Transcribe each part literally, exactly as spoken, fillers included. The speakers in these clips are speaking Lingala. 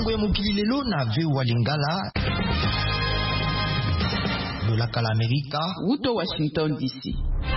sango ya mokili lelo na V O A Lingala lolaka la Amerika uto Washington D C.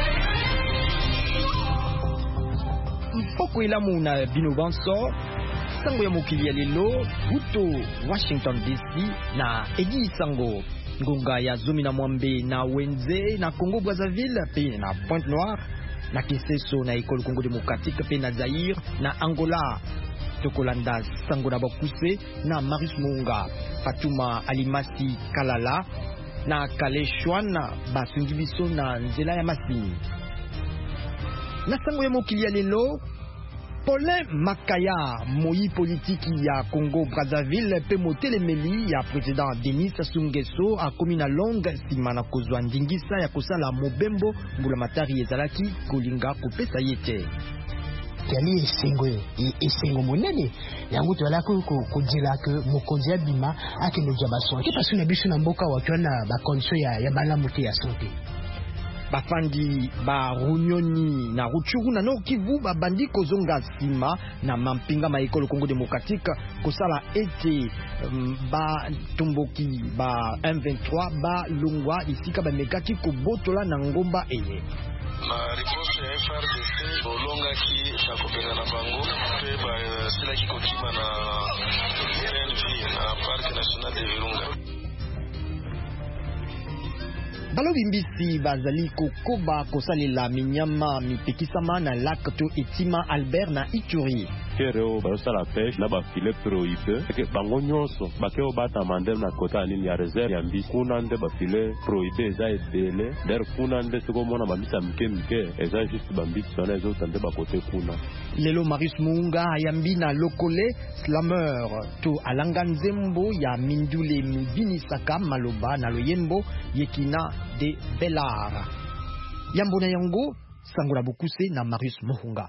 Mpoko ilamu na bino banso sango ya mokili ya lelo uto Washington D C na Edi Sango ngonga ya zomi na mwambe na Wenze na Congo Brazzaville pe na Pointe Noire na Kiseso na École Congo Démocratique pe na Zaire na Angola. Tokolanda sango na bakuse na Maris Munga Fatuma Alimasi Kalala na Kaleshwana basungi biso na nzela ya masini. Na sango ya mokili ya lelo Paulin Makaya moyi politiki ya Congo Brazzaville pe motelemeli ya président Denis Sassou Nguesso akomi na longue nsima na kozwa ndingisa ya kosala mobembo mbula matari ezalaki kolinga kopesa yete. Yali esengo esengo monene yango tola ko kodila ke mokonzi ya bima akende ja baso ke pasu na biso na mboka watwana ba condition ya ya malamu te ya santé. Bafandi ba Runyoni na Rutshuru na Nord Kivu babandi kozonga sima na mampinga ma École Congo Démocratique kosala ete um, ba tomboki ba M vingt-trois ba longwa isika ba mekaki kobotola na ngomba eye. Ma réponse ya F R D C bolonga ki shakobenga na bango pe ba sila ki kokima na P N V na Parc National de Virunga. Balobi mbisi bazali kokoba kosalela minyama mipekisama na lac to Etima Albert na Ituri. Kero basala pêche na ba filet prohibé ke bango nyonso bakeo bata mandem na kota nini ya réserve ya mbisi kuna nde ba filet prohibé za edele der kuna nde siko mona ba mbisa mke mke eza juste ba mbisi sana ezo tande ba kote kuna. Lelo Marius Munga ayambi na lokole slameur to alanga nzembo ya mindule mibini saka maloba na loyembo yekina de Belar. Yambo na yango sangola bukuse na Marius Muhunga.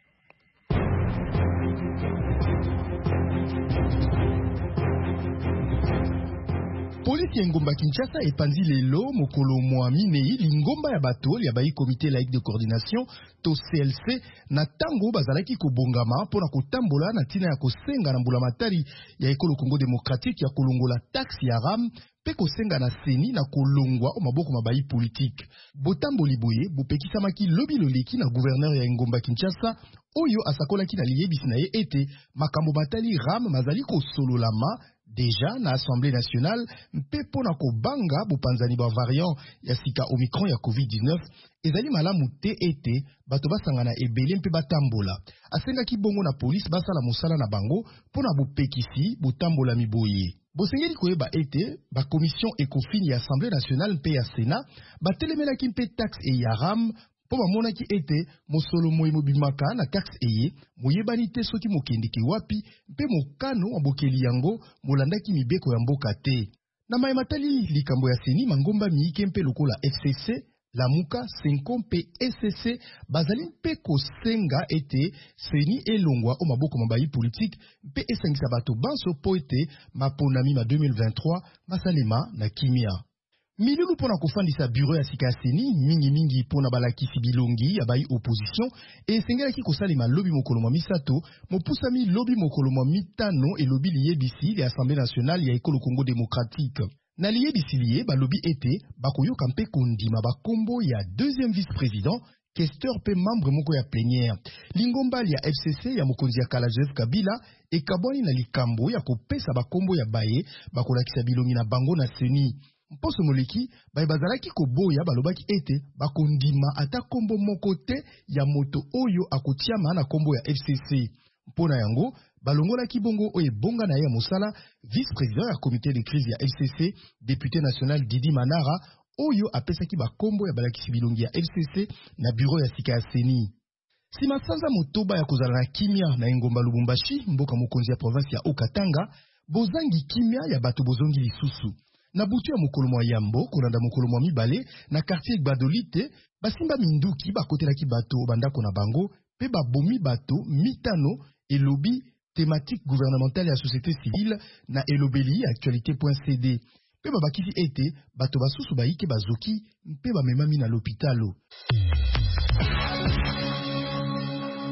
Polisi ya ngomba Kinshasa epanzi lelo mokolo mwa minei lingomba ya bato ya bayi comité laïque de coordination to C L C na tango bazalaki kobongama pona kotambola na tina ya kosenga na mbula matari ya Ekolo Congo Démocratique ya kolongola taxe ya ram pe kosenga na seni na kolongwa o maboko mabayi politique. Botamboli boye bopekisamaki lobi loleki na gouverneur ya ngomba Kinshasa oyo asakolaki na liyebisi na ye ete makambo batali ram mazali kosololama déjà na Assemblée nationale mpe pona kobanga bopanzani ba variant ya sika Omicron ya COVID dix-neuf ezali malamu te ete bato basangana ebele mpe batambola. Asengaki bongo na police basala mosala na bango pona bopekisi botambola miboye. Bosengeli koyeba ete ba commission ekofini ya Assemblée nationale mpe ya Sénat batelemelaki mpe taxe e ya ram po bamonaki ete mosolo moye mobimaka na taxe eye moyebani te soki mokendeki wapi mpe mokano wabokeli yango molandaki mibeko ya mboka te. Na mayematali likambo ya seni mangomba miike mpe lokola F C C, Lamuka, Senko mpe S C C bazali mpe kosenga ete seni elongwa o maboko mabayi politique mpe esangisa bato banso po ete maponami ma deux mille vingt-trois masalema na kimia. Milulu pona kofandisa bureau ya sika seni mingi mingi pona balakisi bilongi ya bayi opposition e sengelaki kosalema lobi mokolo mwa misato mopusami lobi mokolo mwa mitano e lobi liyebisi ya Assemblée nationale ya Ekolo Congo Démocratique. Na liyebisi liye balobi ete bakoyoka mpe kondima bakombo ya deuxième vice-président questeur pe membre moko ya plénière. Lingombali ya F C C ya mokonzi ya kala Joseph Kabila ekabwani na likambo ya kopesa bakombo ya baye bakolakisa bilongi na bango na seni. Mposo moleki baye bazalaki koboya balobaki ete bakondima ata kombo moko te ya moto oyo akotiama na kombo ya F C C. Mpona yango balongolaki bongo oye bonga na ya mosala vice-président ya comité de crise ya F C C député national Didi Manara oyo apesaki bakombo ya balakisi bilongi ya F C C na bureau ya sika ya seni. Si masanza motoba ya kozala na kimia na engomba Lubumbashi mboka mokonzi ya province ya Okatanga bozangi kimia ya bato bozongi lisusu. Na butu ya mokolo mwa yambo kolanda mokolo mwa mibale na quartier Gbadolite basimba minduki bakotelaki bato bandako na bango pe babomi bato mitano elobi thématique gouvernementale ya société civile na elobeli actualité.cd pe babakisi ete bato basusu baike bazoki mpe bamemami na l'hôpitalo.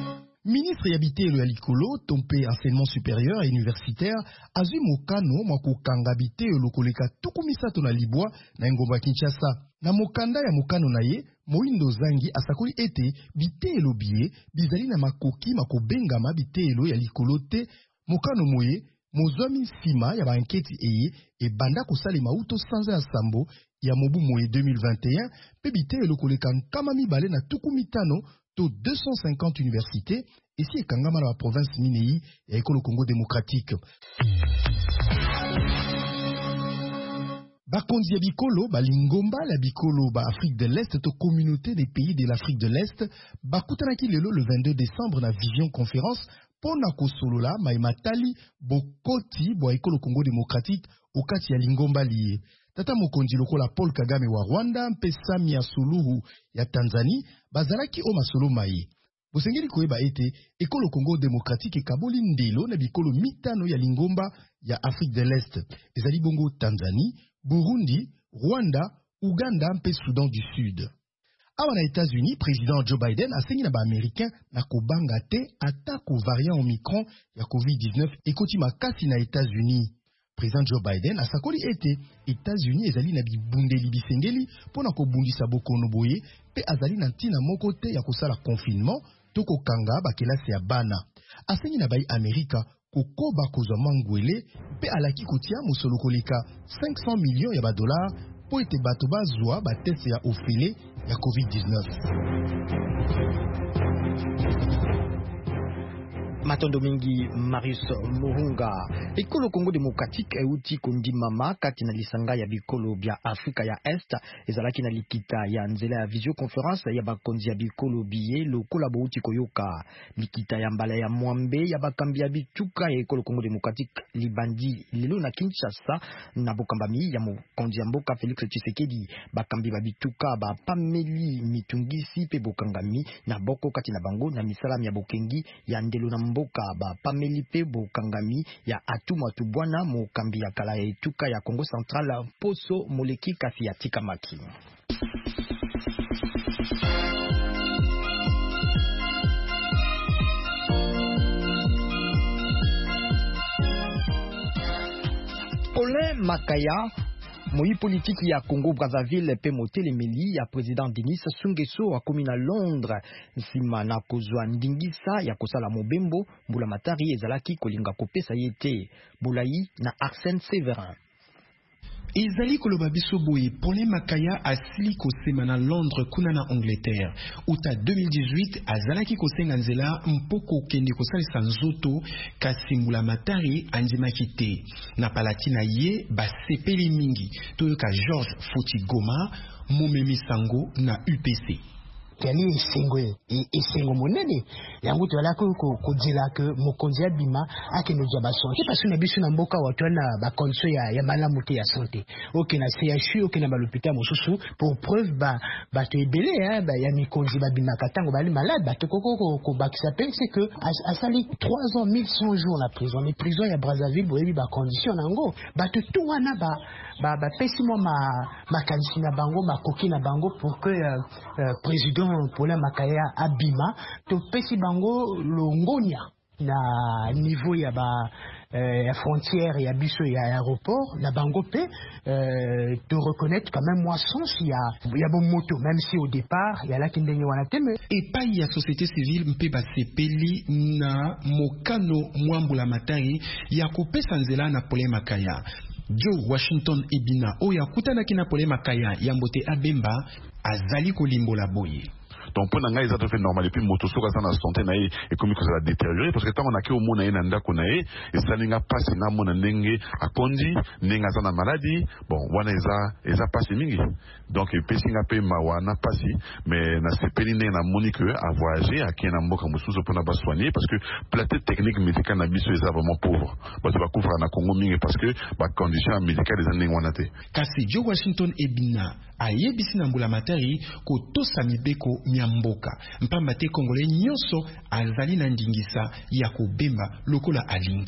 Ministre yabité le alikolo tompe enseignement supérieur et universitaire azui mokano mwakokanga bité lokoleka tukumisato na libwa na ngomba Kinshasa. Na mokanda ya mokano na ye, Moindo Zangi asakoli ete bitelo biye bizali na makoki makobengama bitelo ya likolo te mokano moye mozwami sima ya banketi eye e banda kosali mauto sanza ya sambo ya mobu moye deux mille vingt et un pe bitelo koleka nkama mibale na tuku mitano to deux cent cinquante universités ici ekangama na la province minei ya ekolo Congo démocratique. Bakonzi ya bikolo, balingomba la bikolo ba Afrique de l'Est to communauté des pays de l'Afrique de l'Est, bakutanaki lelo le vingt-deux décembre na Vision Conférence pona kosolola maimatali bokoti bo ekolo Congo démocratique okati ya lingomba liye. Tata mokonzi lokola Paul Kagame wa Rwanda mpe Samia Suluhu ya Tanzanie bazalaki o masolo mai. Bosengeli koyeba ete ekolo Congo démocratique ekaboli ndelo na bikolo mitano ya lingomba ya Afrique de l'Est. Ezali bongo Tanzanie, Burundi, Rwanda, Uganda mpe Soudan du Sud. Awa na États-Unis, président Joe Biden asengi na ba américain na kobanga te atako variant Omicron ya COVID dix-neuf ekoti makasi na États-Unis. Président Joe Biden asakoli ete États-Unis ezali na bibundeli bisengeli pona kobundisa bokono boye pe azali na ntina moko te ya kosala confinement to kokanga bakelasi ya bana. Asengi na bai Amerika kokoba kozwa mangwele pe alaki kotia mosolo koleka cinq cents millions ya badolar po ete bato bazwa bateste ya ofele ya COVID dix-neuf. Matondo mingi Marius Muhunga. Ekolo Congo démocratique euti kondimama kati na lisanga ya bikolo bya Afrika ya Est ezalaki na likita ya nzela ya visioconférence ya bakonzi ya bikolo biye lokola bouti koyoka likita ya mbala ya mwambe ya bakambi ya bituka ya ekolo Congo démocratique libandi lelo na Kinshasa na bokambami ya mokonzi ya mboka Félix Tshisekedi bakambi ba bituka ba pameli mitungisi pe bokangami na boko kati na bango na misala ya bokengi ya ndelo na mboka ba pameli pe bokangami ya atumwa tubwana mokambi ya kala ya etuka ya Congo Central poso moleki kasi ya tikamaki. Ole Makaya Moi politique ya Congo Brazzaville pe motelemeli ya président Denis Sassou Nguesso akomi na Londres nsima na kozwa ndingisa ya kosala mobembo mbula matari ezalaki kolinga kopesa yete Bulayi na Arsène Séverin. Ezali koloba biso boye Paul Makaya asili kosema na Londres kuna na Angleterre. Uta deux mille dix-huit azalaki kosenga nzela mpoko kende kosalisa nzoto kasi mbula matari andimaki te. Na palatina ye basepeli mingi toyoka Georges Foti Goma momemi sango na U P C. Kali esengo esengo monene yango tola ko kodila ke mokonzi abima akeno ja basonte parce na biso na mboka watu na ba konso ya ya malamu te ya santé okena C H U okena ba l'hôpital mosusu pour preuve ba ba te belé hein ba ya mikonzi babima katango bali malade ba to koko ko bakisa pe c'est que asali trois ans mille cent jours la prison les prisons ya Brazzaville boyebi ba condition nango ba to tout wana ba ba ba pesi mo ma makanisi na bango makoki na bango pour que euh, euh, président Paul Makaya abima to pesi bango longonia na niveau ya ba euh, ya frontière ya biso ya aéroport na bango pe euh, de reconnaître quand même moi sens ya ya bon moto même si au départ ya la kindenge wana teme et pas ya société civile mpe ba sepeli na mokano mwambula matai ya kopesa nzela na Paul Makaya. Joe Washington Ebina oya kutana kina Paul Makaya yambote abemba azali kolimbola boye. Donc pour nanga ils ont fait normal et puis moto so ka na santé na et comme que ça a détérioré parce que tant on a que au monde na ndako na et ça n'inga pas na mona ndenge akondi ninga za na maladie bon wana eza eza passé mingi donc pesinga pe mawana passé mais na sepeli na monique à voyager à kena mboka mususu pour na ba soigner parce que plateau technique médicale na biso eza vraiment pauvre parce que ba couvre na Congo mingi parce que ba conditions médicales des ndenge wana te kasi Joe Washington Ebina ayebisi na mbula matari ko tosa mibeko nyamboka mpamba te Congolais nyonso azali na ndingisa ya kobemba lokola alingi.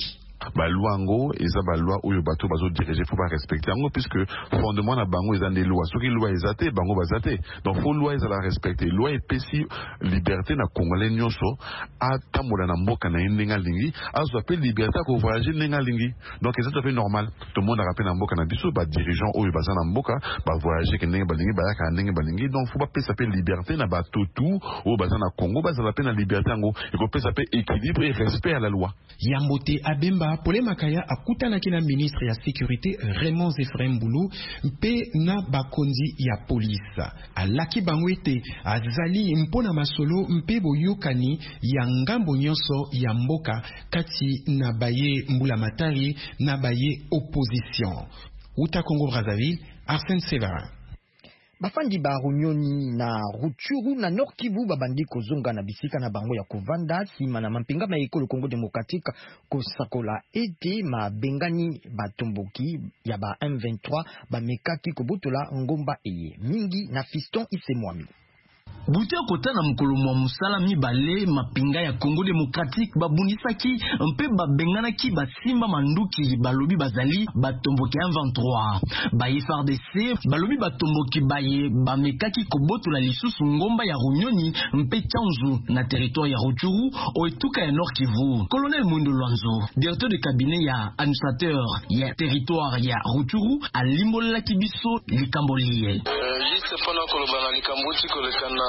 ba loi ngo eza ba loi oyo bato bazo diriger faut pas respecter ngo puisque fondement na bango eza des lois soki loi ezate bango bazate donc faut loi eza la respecter loi epesi liberté na congolais nyonso atambola na mboka na ndenge lingi azo appelle liberté ko voyager ndenge lingi donc c'est tout à fait normal tout le monde a rappelé na mboka na biso ba dirigeant oyo baza na mboka ba voyager ke ndenge balingi ba yaka ndenge balingi donc faut pas pesa pe liberté na ba tutu oyo baza na Congo baza la pe na liberté ngo et ko pesa pe équilibre et respect à la loi. Yambote Abemba Pole Makaya akutanaki na ministre ya sécurité Raymond Zefrem Boulou mpe na bakonzi ya police alaki bangwete azali mpona masolo mpe boyokani ya ngambo nyonso ya mboka kati na baye mbula matari na baye opposition. Uta Congo Brazzaville, Arsène Severin. Bafandi ba Runyoni na Rutshuru na Nord Kivu babandi kozonga na bisika na bango ya kovanda sima na mampinga ma ekolo Congo démocratique kosakola ete ma bengani batomboki ya ba M vingt-trois ba mekaki kobutola ngomba eye mingi na Fiston Isemwami. Butia kota na mukolo mwa musala mibale mapinga ya Congo démocratique babunisaki mpe babengana ki basimba manduki balobi bazali batomboki M vingt-trois ba F A R D C balobi batomboki baye bamekaki kobotola lisusu ngomba ya Runyoni mpe Tchanzu na territoire ya Rutshuru oetuka ya Nord Kivu. Colonel Mwindo Lwanzo, directeur de cabinet ya administrateur ya territoire ya Rutshuru alimbolela kibiso likambolie juste pendant kolobana likambuti kolekana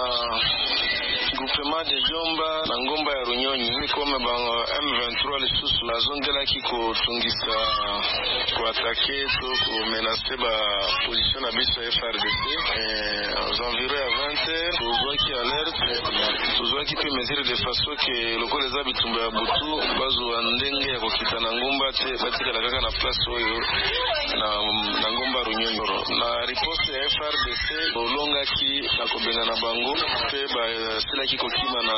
groupement de Jomba na ngomba ya Runyoni ni kome ba M vingt-trois lisusu na zongela ki ko tungisa ko attaquer to ko menacer ba position na biso F A R D C eh aux environs à vingt heures to zoki alerte to zoki pe mesure de façon que loko les habitumba ya butu bazo ndenge ya kokita na ngomba te batika la kaka na place oyo na na ngomba Runyoni na riposte ya F A R D C olonga ki na kobenga na bango pe ba sila ki kokima na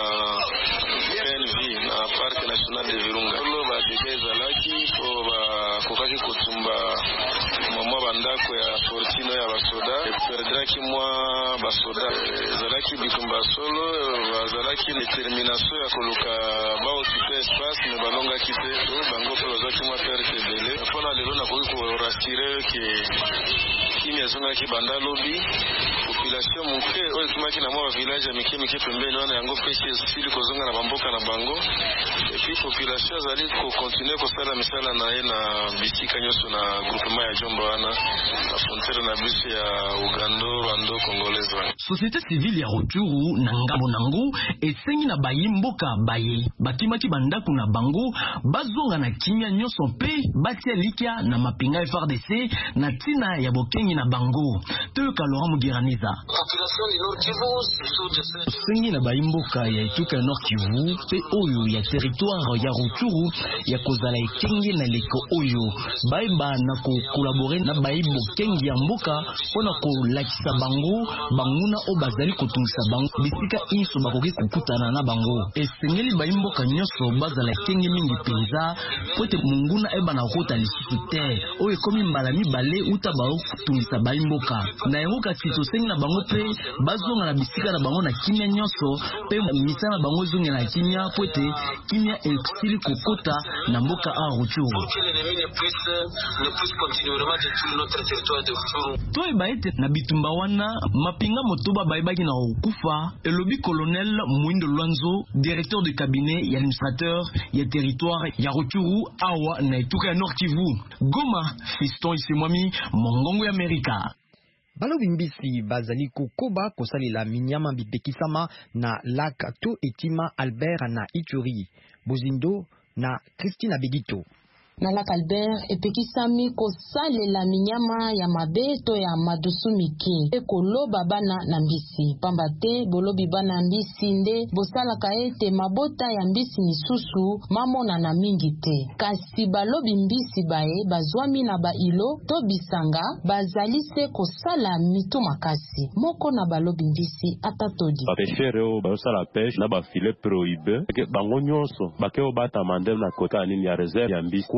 P N V na Parc National de Virunga lo ba degeza laki ko ba kokaki kotumba mama bandako ya fortino ya basoda perdra ki mwa basoda zalaki bitumba solo bazalaki determination ya koluka ba occuper espace me balonga kite to bango ko bazaki mwa perte dele fona lelo na ko ko rassurer que kimia zonga ki banda lobby population muke oyo tumaki na mwa village ya mike mike pembeni wana yango pesi sili kozonga na bamboka na bango et puis population zali ko continuer ko sala misala na ye na bisika nyoso na groupement ya Jomba wana na frontière na biso ya Uganda Rwanda Congolaise. Société civile ya Rutshuru na ngambo nango esengi na bayi mboka baye bakimaki bandako na bango bazonga na kimia nyoso pe batia likia na mapinga F A R D C na tina ya bokengi na bango toyoka Laurent Mugiraniza. Sengi na bayi mboka ya etuka Nord Kivu pe oyo ya territoire ya Rutshuru ya kozala ekengi na leko oyo baiba na ko collaborer na bayi bokengi ya mboka pona ko lakisa bango banguna o bazali kotungisa bango bisika inso bakoki kukutana na bango esengeli bayi mboka nyoso bazala ekengi mingi penza pote munguna eba na rota lisusu te oyo komi mbala mibale uta bao kutungisa bayi mboka na yango kasi tosengi na bango pe bazonga na bisika na bango na kimia nyoso pe misa na bango zonga na kimia pote kimia eksili kokota na mboka a Rutshuru toi baete na bitumba wana mapinga motoba baibaki na okufa elobi colonel Mwindo Lwanzo directeur de cabinet ya administrateur ya territoire ya Rutshuru awa na etuka ya Nord Kivu. Goma, Fiston Isemwami, Mongongo ya Amerika. Balobi mbisi bazali kokoba kosalela minyama bipekisama na lac to etima Albert na Ituri. Bozindo na Christina Begito. Na lac Albert epekisami kosalela minyama ya mabeto ya madusu mike ekoloba bana na mbisi pambate bolobi bana mbisi nde bosalaka ete mabota ya mbisi misusu mamona na mingi te kasi balobi mbisi bae bazwami na bailo to bisanga bazali se kosala mitu makasi moko na balobi mbisi atatodi bapeshere o basala pêche na ba filet prohibé bango nyonso bakeo bata mandem na kota nini ya réserve ya mbisi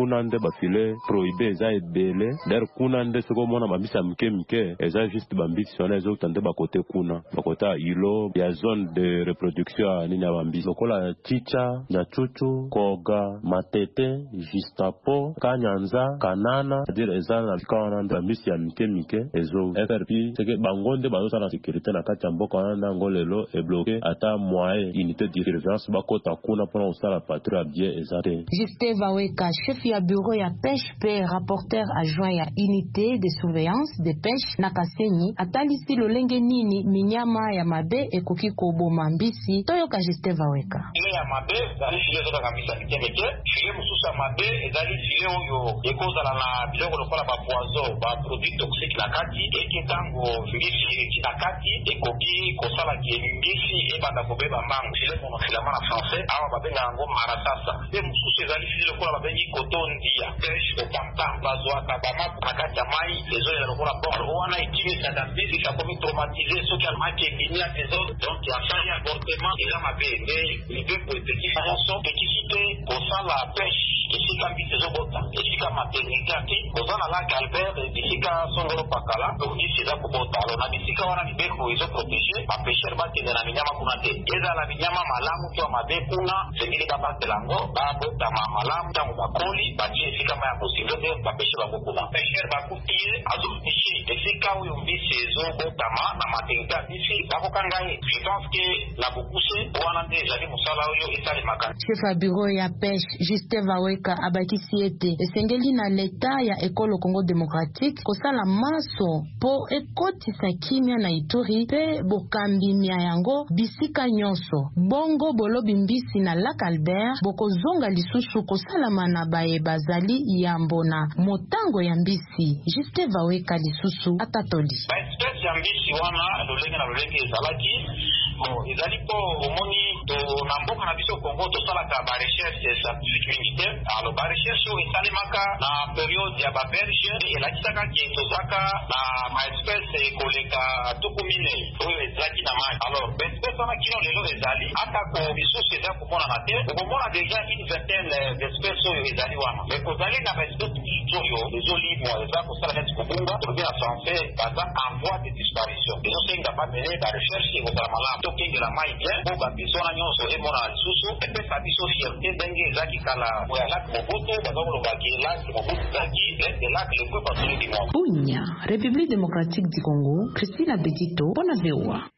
kuna nde bafile prohibe eza ebele der kuna nde soko mona bambisi ya mike mike eza juste bambisi wana ezouta nde bakote kuna bakote ya ilo ya zone de reproduction ya nini ya bambisi lokola chicha nyachuchu koga matete justapo kanyanza kanana dire eza na bika wana nde bambisi ya mike mike ezo F R P seke bango nde bazosala sécurité na kati ya mboka wana nango lelo ebloke ata moyen unité de surveillance bakota kuna mpona kosala patrouille ya bien eza te. Justin Vaweka, chef ya bureau ya pêche pe rapporteur adjoint ya unité de surveillance de pêche na Kasenyi atalisi lolenge nini minyama ya mabe ekoki koboma mbisi toyoka Justin Vaweka. Ile ya mabe ezali file zoka kabisa mikemeke file mosusu ya mabe ezali file oyo ekozala na biloko lokola ba poison ba produit toxique na kati eke tango mbisi na kati ekoki kosala ki mbisi ebanda kobeba mbangu file monofilament na français awa babenga yango marasasa pe mosusu ezali file lokola babengi coton dia pêche au pampa bazwaka bamapa na kati ya mai ezolela lokola bon wana ekimisaka mbisi kakomi traumatisé soki alimaki ebimi ya tezone donc asali avortement eza mabe nde libe po epekisa nyonso ekisi te kosala pêche esika mbisi ezobota esika maternité ate koza na lac Albert bisika songolo pakala mbisi eza kobota alo na bisika wana mibeko ezoprotege bapeshere bakende na minyama kuna te ezala minyama malamu to ya mabe kuna sengeli babatela yango babotama malamu ntango bakoli batie esika ma ya kosilo te bapeshere bango kuna peshere bakuti ye azopishe esika oyo mbisi ezobotama na maternité ya mbisi bakokanga ye je pense que na bokuse wana nde ezali mosala oyo esalemaka. Chef ya bureau ya pêche Justin Vaweka abakisi ete esengeli na leta ya ekolo Congo démocratique kosala maso po ekotisa kimia na Ituri pe bokambimia yango bisika nyonso bongo bolobi mbisi na lac Albert bokozonga lisusu kosalama na baye bazali yambo na motango ya mbisi. Justin Vaweka lisusu atatoli ba espèce ya mbisi wana lolenge na lolenge ezalaki bon ezali po omoni to na mboka na biso Congo tosalaka ba recherche scientifique militaire alors ba recherche oyo esalemaka na periode ya baberge elakisaka ke tozaka na ma espèce koleka tuku mine oyo ezalaki na mai alors ba espèce wana kino lelo ezali atako bisusu eza komonana te okomona déjà une vingtaine d'espèces oyo ezali wana mais kozali na ba espèce oyo ezolimwa eza kosala neti kobunga tolobi na français baza en voie de disparition ezosenga bamene ba recherche ekozala malamu tokengela mai bien po babiso wana nyonso emonana lisusu epesa biso fierté ndenge ezalaki kala oya laki mobutu baza kolobaki laki mobutu ezalaki lete laki lekwe pasoli du monde. Bunya, République démocratique du Congo, Christina Bedito, mpona V O A.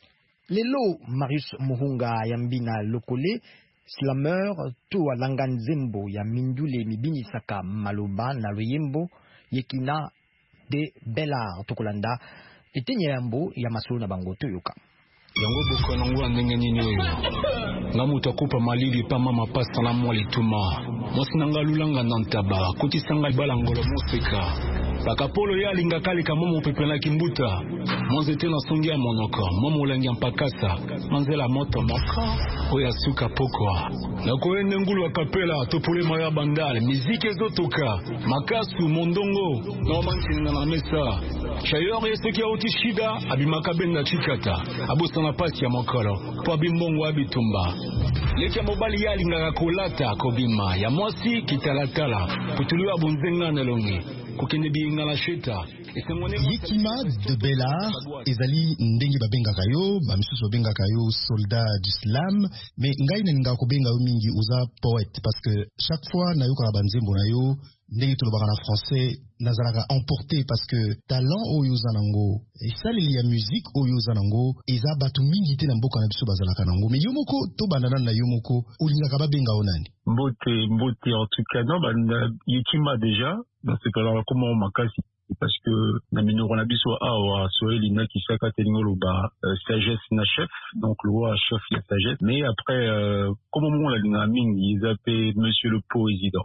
Lelo Marius Muhunga Yambina Lokole slameur to alanga nzembo ya mindule mibinisaka maloba na loyembo yekina de Bela tokolanda etenya yambo ya masolo na bango toyoka yango bokana ngwa ndenge nini oyo nga mutu akupa malili pa mama pasta na mwa lituma mwasi na nga lulanga na ntaba kotisanga libala ngolo moseka bakapolo ya alingaka leka mo mopepelaki mbuta monzete na songi ya monoko mo molangi ya mpakasa manzela moto moka oyo asuka pokwa nakoyende ngulu ya kapela topolema ya bandale miziki ezotoka makasu mondongo na wamantininga na mesa shayor ye soki auti shida abimaka benda chikata abosana pasi ya mokolo po abimbongo abitumba leki ya mobali ya alingaka kolata kobima ya mwasi kitalatala putulu abunzenga na longi kokende binga la sheta Yekima de Bellard ezali ndenge babengaka yo bamisusu babengaka yo soldat d'islam mais ngai na ko benga yo mingi uza poète parce que chaque fois na yo ka banzembo na yo ndenge tolobaka na français nazalaka emporté parce que talent oyo zanango esaleli ya musique oyo zanango eza batu mingi te na mboka na biso bazalaka nango mais yo moko to bandana na yo moko olingaka babenga yo nani mbote mbote en tout cas non ba Yekima déjà dans ce cas-là comment makasi parce que na minoro na biso awa soeli na kisaka telingolo ba euh, sagesse na chef donc le roi chef ya sagesse mais après euh, comment on la na mingi ils appellent monsieur le président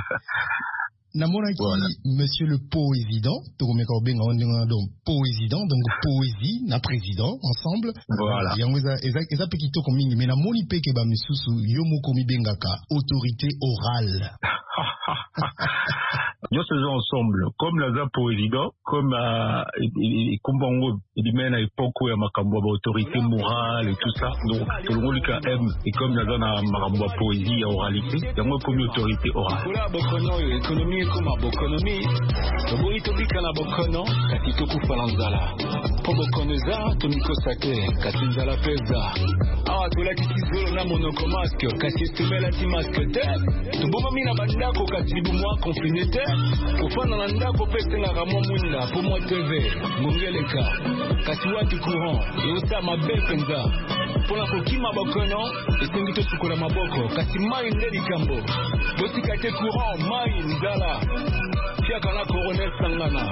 Namonaki voilà. Monsieur le président, tokomeka obenga ondenga donc président donc poésie na président ensemble. Voilà. Yango eza eza eza pekito ko mingi mais na moni peke ba misusu yo moko mi bengaka autorité orale. nous faisons ensemble comme la président comme et comme bango et du même à l'époque où il y a makambo autorité morale et tout ça donc tout le monde qui aime et comme la zone à makambo poésie et oralité il y a moi comme autorité orale kula bokono économie comme bokonomi boyi to bikana bokono kati to kufala nzala po bokono za to mikosake kati nzala peza awa to la kitizolo na monoko masque kati estemela ti masque te to boma mina bandako kati bu mwa confiné te kufana na ndako pese ngaka mwa mwinda po mwa T V ngongeleka kati watu courant yosa mabe penza pona kokima bokono esengi to sukola maboko kati mai ndeli kambo bosi kate courant mai nzala fiaka na coronel sangana.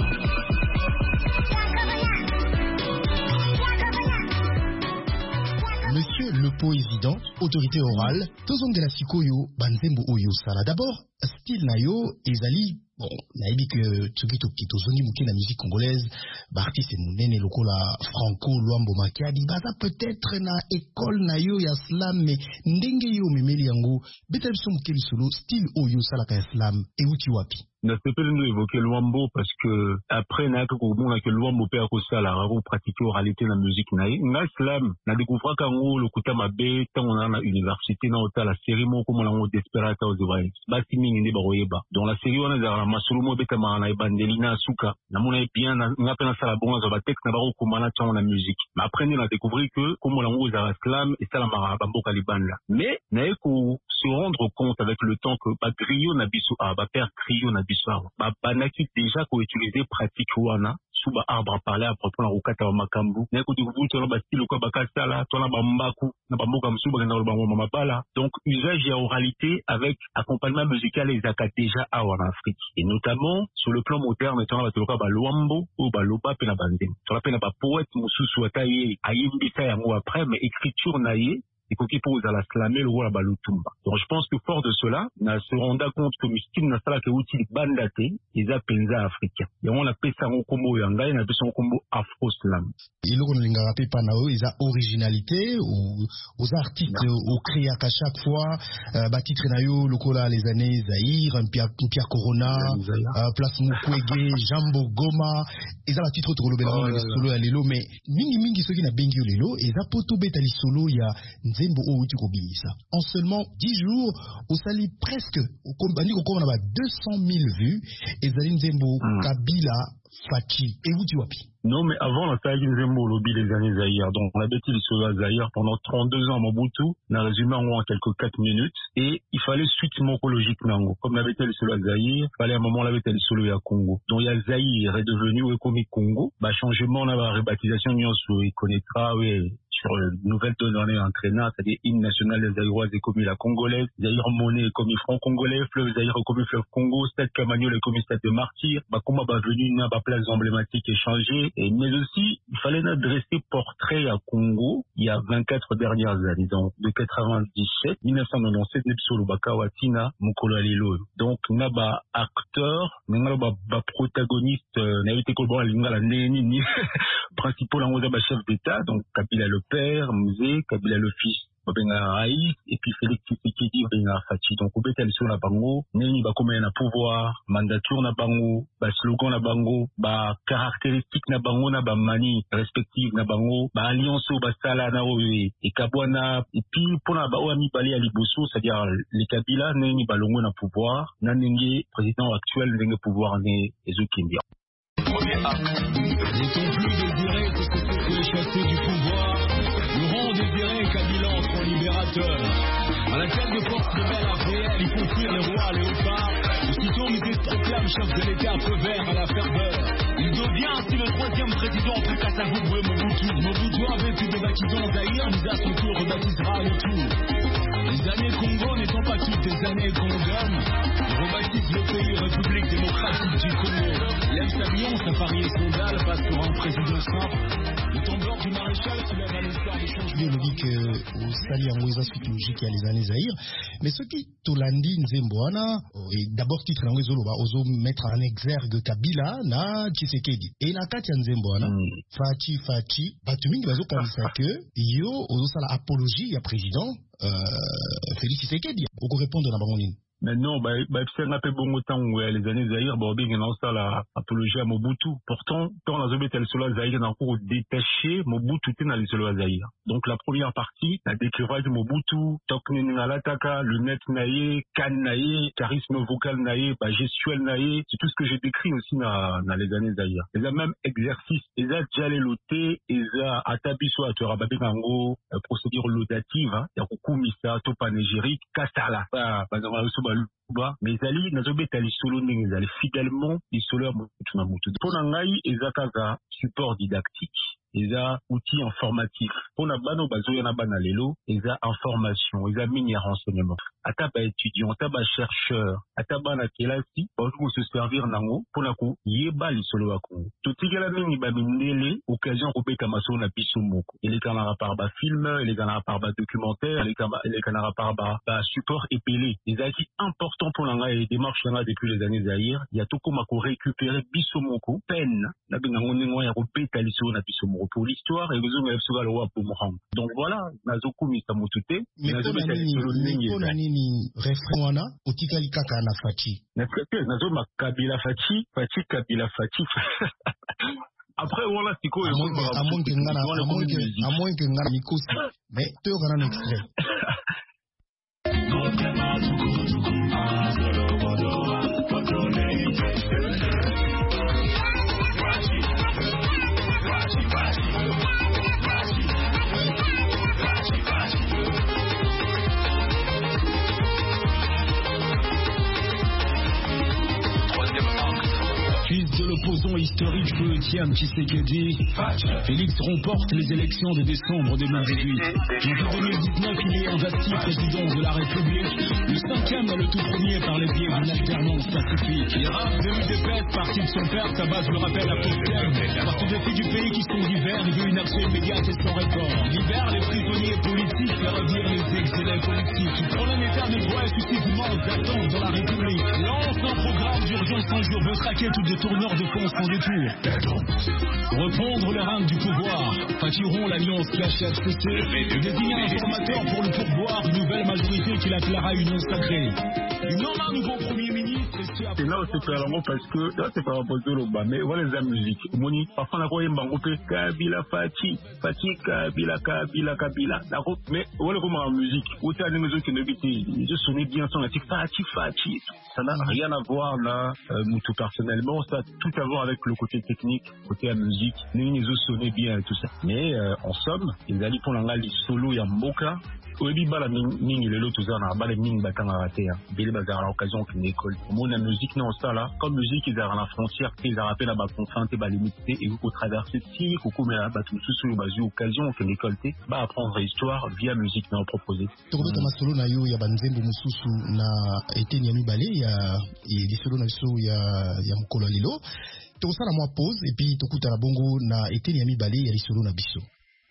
Monsieur le président, autorité orale, tozong de la sikoyo banzembo oyo sala. D'abord, style nayo ezali bon, naïbi que tsoki to kito zongi muke la musique congolaise, ba artiste munene lokola Franco Luambo Makiadi, baza peut-être na école nayo ya slam mais ndenge yo memeli yango, betel so muke solo style oyo sala ka slam e uti wapi. Ne peut pas nous évoquer Luambo parce que après n'a que bon que Luambo peut accoster la raro pratiquer oralité dans la musique naï na slam na découvrir kango le kuta mabe tant on a na université na ota la série mo comme on a desperata aux oreilles ba simingi ne baroyeba dans la série on a za masolo mo beta na bandelina suka na mona bien na pena sala bon za ba texte na baro komana tant na musique mais après on a découvert que comme on a za slam et ça la mara bamboka libanda mais na ko se rendre compte avec le temps que ba griot na biso a ba père griot na Bah, banaki déjà qu'on utilisait pratique wana sous ba arbre à parler à propos la rokata wa makambu na ko dikuvu tona ba style ko ba kasala tona ba mbaku na ba mboka msuba na ba mama bala donc usage et oralité avec accompagnement musical les aka déjà à en Afrique et notamment sur le plan moderne tona ba toloka ba luambo ou ba loba pe na bandem tona pe na ba poète mususu ataye ayimbisa yango après mais écriture naie et qui pose à la slammer le rôle à Balutumba. Donc je pense que fort de cela, on se renda compte que Mystique n'a pas que outil bandaté, ils appellent ça africain. Et on appelle ça un combo yanga, on appelle ça un combo afro-slam. Et là, on n'a pas pas nao, ils ont originalité, aux articles, au créa qu'à chaque fois, bah titre nayo, le cola les années Zahir, un Pierre Corona, Place Mukwege, Jambo Goma, ils ont la titre de l'obélement, les solo à l'élo, mais mingi mingi ceux qui n'a bengi l'élo, ils ont poto beta les solo, il y a en seulement dix jours, au sali presque, au compagnie qu'on a deux cent mille vues, et Zalim Zembo, Kabila, Fachi, et où tu wapi? Non, mais avant, la salle Zembo, lobby les années Zahir. Donc, on a bêté le solo à Zahir pendant trente-deux ans à Mobutu. On a résumé en quelques quatre minutes. Et il fallait suite morphologique, nango. Comme on a bêté le solo à Zahir, il fallait à un moment, on a bêté le solo à Congo. Donc, il y a Zahir est devenu, oui, comme Congo. Bah, changement, on a la rebaptisation, il connaîtra, oui. Sur une nouvelle donnée entraînante, c'est-à-dire hymne national des Zaïroises et commis la congolaise, Zaïre monnaie et commis franc congolais, fleuve Zaïre commis fleuve Congo, stade Camagnol et commis stade de martyr, bah, comment bah, venu n'a pas place emblématique échangée, et, mais aussi, il fallait dresser portrait à Congo, il y a vingt-quatre dernières années, donc, de quatre-vingt-dix-sept, mille neuf cent quatre-vingt-dix-sept, Nepsolo Bakawatina, Mukolo Lelo. Donc, n'a pas acteur, n'a pas bah, protagoniste, n'a été colbon à l'ingala ni principal en bah, chef d'État, donc, Kabila le père, musée, Kabila le fils, Benga Raïs, et puis Félix Tshisekedi, Benga Fachi. Donc, au bétal sur la bango, Neni ba comme un pouvoir, mandature na bango, ba slogan na bango, ba caractéristique na bango na ba mani respective na bango, ba alliance au ba sala na oye, et Kabwana, et puis pour la ba oami balé à Liboso, c'est-à-dire les Kabila, Neni ba longo na pouvoir, Nanenge, président actuel, Nenge pouvoir né, Ezokindia. Premier acte, n'étant plus désiré que ce que les chassés du pouvoir, nous rend désiré Kabila entre libérateur. À la tête de force rebelle réelle, il faut fuir les rois léopards. Aussitôt, Musée se proclame chef de l'État à feu vert à la ferveur. Il devient ainsi le troisième président après Kasavubu et Mobutu. Mobutu avait été baptisé en Zaïre, nous à son tour rebaptisera le tout. Les années Congo n'étant pas toutes des années Congo, il rebaptise le pays République démocratique du Congo. Lève sa bion, sa pari et son dalle passe pour un président simple. Le tambour du maréchal se lève à l'espoir de changer. Il dit que au sali en Oueza suite logique il y a les années Zahir, mais ce qui Tolandi Nzemboana et d'abord titre en Oueza va oso mettre en exergue Kabila na Tshisekedi et na Katia Nzemboana Fachi Fachi batumi bazo kanisa que yo oso sala apologie ya président euh, Félix Tshisekedi. Oko répondre na bangonini. Maintenant, bah, bah, c'est un peu bon temps où les années Zaïre, bon, bien, on a la apologie à Mobutu. Pourtant, quand la zone est sur Zaïre, on a encore détaché Mobutu dans les sur Zaïre. Donc, la première partie, la décrivage de Mobutu, Toknen Nalataka, lunettes naïe, canne naïe, charisme vocal naïe, bah, gestuel naïe, c'est tout ce que j'ai décrit aussi dans, dans les années Zaïre. Et là, même exercice, et là, Djalé Loté, et là, Atabiso, Aturababé Nango, procédure laudative, hein, il y a beaucoup Missa, Topanégérique, Kastala, bah, bah, mais ali nazobeta lisolo ndenge ezali fidèlement lisolo ya mutu na mutu mpona ngai eza kaka support didactique eza outil informatif mpona bano bazoya na bana lelo eza information eza mine ya renseignement ata baétudiant ata bachercheur ata bana kelasi bazoki se servir nango mpona koyeba lisolo ya kongo totikela mingi bamindele occasion kobeta masolo na biso moko elekanaka par bafilm elekanaka par badocumentaire elekanaka par basupport epele ezalaki important mpona ngai démarche nanga depuis les années Zaïre ya tokoma korécupérer biso moko peine nabengango ndenge wana ya kobeta lisolo na biso moko pour l'histoire et besoin de soga le roi pour Mohammed. Donc voilà, nazokumisa mutute, nazobeta lisolo ndenge mpona nini refrain wana otikali kaka na Fachi. Nazoma Kabila Fachi, Fachi Kabila Fachi. Après voilà siko à moins que ngana à moins que ngana mikosi mais tu auras un extrait. Fils de l'opposant historique Etienne Tshisekedi, Félix remporte les élections de décembre deux mille dix-huit. En deux mille dix-neuf, il est investi président de la République, le cinquième et le tout premier par les biais d'une alternance pacifique. Il rate demi-défaite, parti de son père, sa base le rappelle à court terme. Parce que les filles du pays qui sont divers, il veut une action immédiate et sans report. Il libère les prisonniers politiques, fait revenir les exilés politiques. Il prend un état de droit et suscite immense d'attente dans la République. Lance un programme d'urgence un jour, veut traquer toutes les tourneurs de fonds sans détour. Reprendre les rênes du pouvoir. Fatiront l'alliance K H F C C et désigner un formateur pour le pourboire, une nouvelle majorité qui l'appellera Union Sacrée. Il nomme un nouveau premier ministre. C'est là où c'est pas vraiment parce que là c'est pas rapport au bas, mais voilà la musique. Moni, parfois la voix mbango pe Kabila Fachi, Fachi Kabila Kabila Kabila. Mais voilà comment en musique. Où t'as des maisons qui ne biti, je sonnais bien son article Fachi Fachi. Ça n'a rien à voir là, euh, tout personnellement, ça a tout à voir avec le côté technique, côté la musique. Les autres sonnaient bien et tout ça. Mais euh, en somme, ils allaient pour l'angle solo et en moka. Oyebi bala mingi lelo tozana bala mingi batanga raté bele bazara l'occasion qu'une école mon la musique non ça là comme musique ils ont la frontière ils ont rappelé la ba contrainte ba limité et vous traverser si koko mais ba tout sous bazu occasion qu'une école té ba apprendre histoire via musique non proposé tokobeta masolo na yo ya banzembo mususu na eteni ya mibale ya lisolo na so ya ya mukolo lelo tokosala mwa pause et puis tokuta na bongo na eteni ya mibale ya lisolo na biso.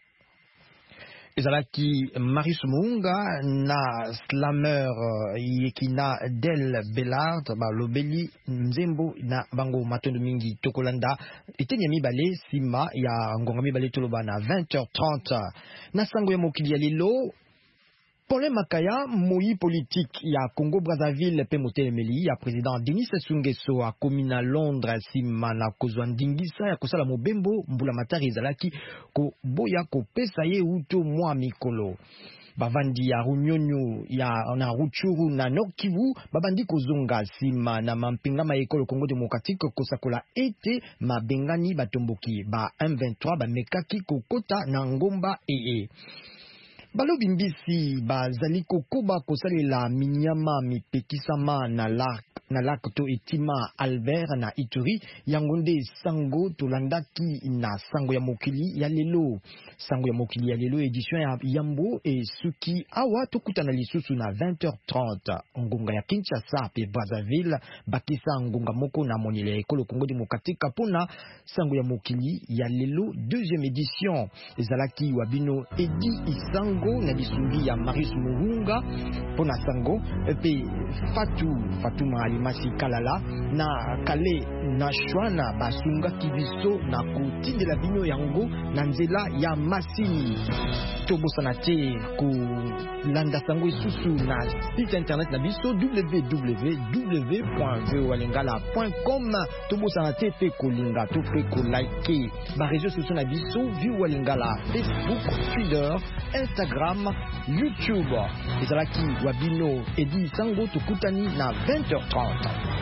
Ezalaki Marius Muunga na slammer yekina Del Bellard ba lobeli nzembo na bango matondo mingi tokolanda eteni ya mibale sima ya ngonga mibale toloba na vingt heures trente na sango ya mokili ya lelo. Paulin Makaya, moi politique ya Congo Brazzaville pe motelemeli ya président Denis Sassou Nguesso a komi na Londres sima na kozwa ndingisa ya kosala mobembo mbula matari ezalaki ko boya ko pesa ye uto mwa mikolo. Bavandi ya Runyonyo ya na Rutshuru na Nord Kivu babandi kozonga sima na mampinga ma ekolo Congo démocratique kosakola ete mabengani batomboki ba M vingt-trois ba mekaki kokota na ngomba ee. Balobi mbisi bazali kokoba kosalela minyama mipekisama na lak na lakto etima Albert na Ituri yangonde sango tolandaki na sango ya mokili ya lelo sango ya mokili ya lelo édition ya Yambo et Suki awa tokutana lisusu na vingt heures trente ngonga ya Kinshasa pe Brazzaville bakisa ngonga moko na monile ekolo Congo démocratique pona sango ya mokili ya lelo deuxième édition ezalaki wabino Edi Isango na bisungi ya Marius Muunga pona sango pe Fatou Fatuma masikalala na kale na shwana basunga kibiso na kotindela bino yango na nzela ya masini. Tobosana te ku landa sango isusu na site internet na biso w w w point voa lingala point com. Tobosana te pe kolinga to pe ko like ba réseaux sociaux na biso Voa Lingala, Facebook, Twitter, Instagram, YouTube. Ezalaki wabino Edi Sango tokutani na vingt heures trente.